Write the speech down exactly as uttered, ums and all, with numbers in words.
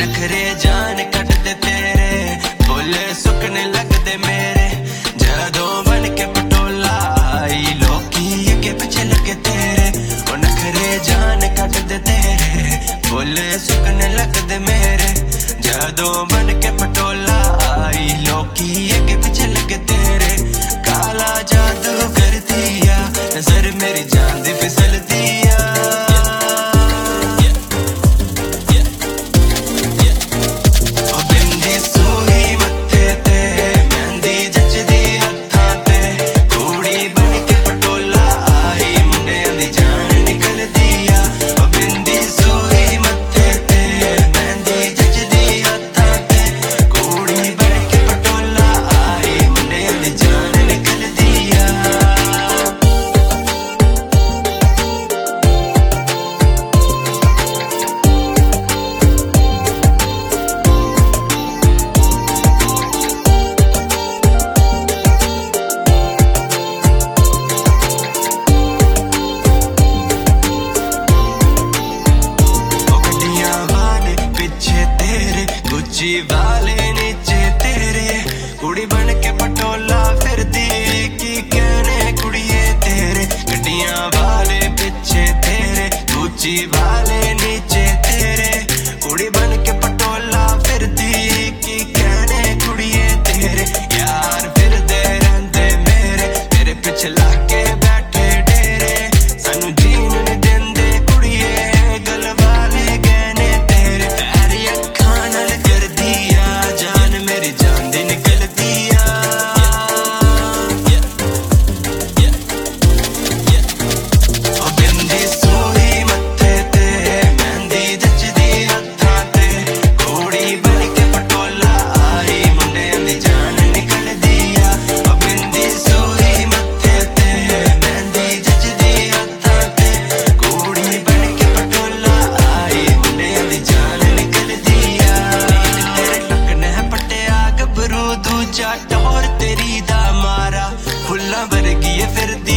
नखरे जान कटदे तेरे बोले सुकने लगदे मेरे जदों बन के पटोला आई लोकी अगे पिछे लगे तेरे ओ नखरे जान कटदे तेरे बोले सुकने लगदे मेरे जदों बन के पटोला आई लोकी अगे पिछे लगे तेरे काला जादू कर दिया नजर मेरी जान दी फिसल दिया वाले नीचे तेरे कुड़ी बन के पटोला फिर दी की कहने कुड़िए तेरे गड्डियां वाले पीछे तेरे ऊंची वाले नीचे तेरे कुड़ी बन के पटोला फिर दी की कहने कुड़िए तेरे यार फिर दे रहंदे मेरे तेरे पीछे लाके बैठे डेरे सानू जीन नहीं देंदे कुड़िए गल वाले गहने तेरे तेरी अखां नाल जान मेरी जान दी निकल दिया ओ बिंदी सोही मत्थे ते मेहंदी जचदी हत्थां ते घोड़ी बन के पटोला आई मुंडियां दी जान निकल दिया ओ बिंदी सोही मत्थे ते मेहंदी जचदी हत्थां ते घोड़ी बन के पटोला आई मुंडियां दी जान निकल दिया तेरे लकने पट्टिया गबरू दूजा टोर तेरी दा मारा फुल्लां वर्गी फिर